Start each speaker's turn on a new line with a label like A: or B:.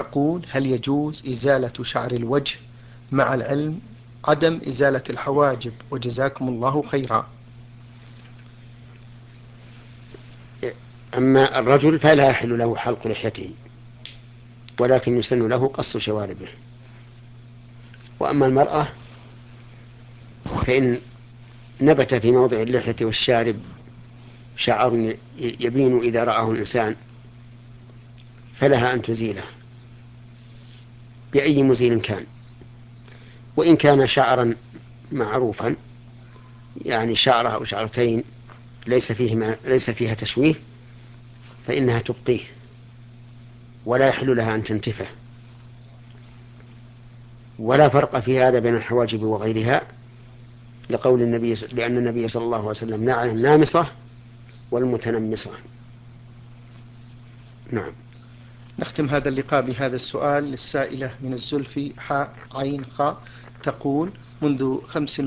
A: تقول: هل يجوز إزالة شعر الوجه مع العلم عدم إزالة الحواجب؟ وجزاكم الله خيرا.
B: أما الرجل فلا يحل له حلق لحيته، ولكن يسن له قص شواربه. وأما المرأة فإن نبت في موضع اللحية والشارب شعر يبين إذا رآه الإنسان فلها أن تزيله بأي مزيل كان. وإن كان شعرا معروفا، يعني شعرة أو شعرتين ليس فيها تشويه، فإنها تبقيه ولا يحل لها أن تنتفه. ولا فرق في هذا بين الحواجب وغيرها، لأن النبي صلى الله عليه وسلم نهى عن النامصة والمتنمصة. نعم.
A: نختم هذا اللقاء بهذا السؤال للسائلة من الزلفي حاء عين خاء، تقول: منذ 5